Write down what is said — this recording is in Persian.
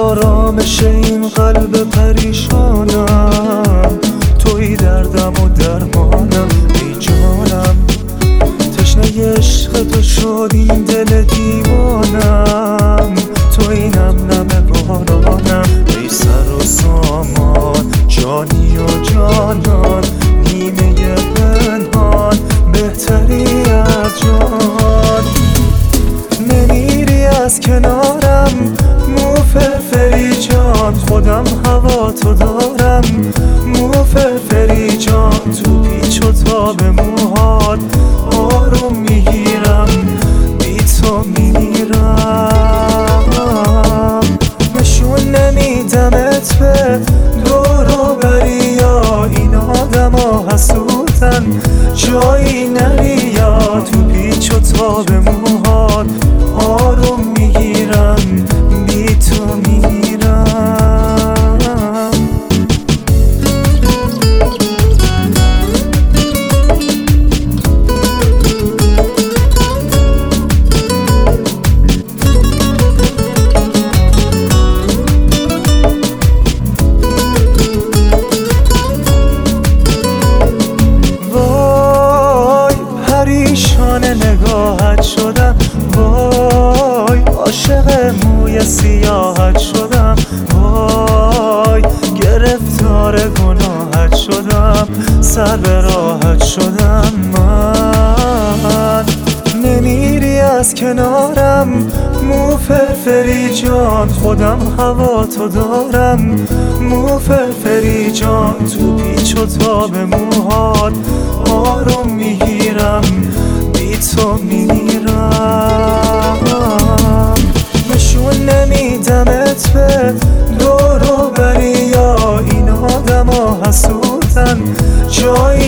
آرامش این قلب پریشانم، توی دردم و درمانم ای جانم. تشنه عشق تو شد این دل دیوانم، توی نم نم بارانم ای سر و سامان. جانی و جانان نیمه پنهان، بهتری از جان. نمیری از کنارم مو فرفری جان، خودم هوا تو دارم مو فرفری جان. تو پیچ و تاب موهات آروم میگیرم، بی تو میمیرم. نشون نمیدمت به دور و بریا، این آدم ها حسودن جایی نریا. تو پیچ و تاب موهات آروم میگیرم، بی تو میمیرم. وای پریشان نگاهت شدم، وای عاشق موی سیاهت شدم، وای گرفتار گناهت شدم، سر به راحت شدم من. نمیری از کنارم مو فرفری جان، خودم هوا تو دارم مو فرفری جان. تو پیچ و تاب موهات آروم میگیرم، بی تو میمیرم. نشون نمیدمت به دور و بریا، این آدم ها حسودن جایی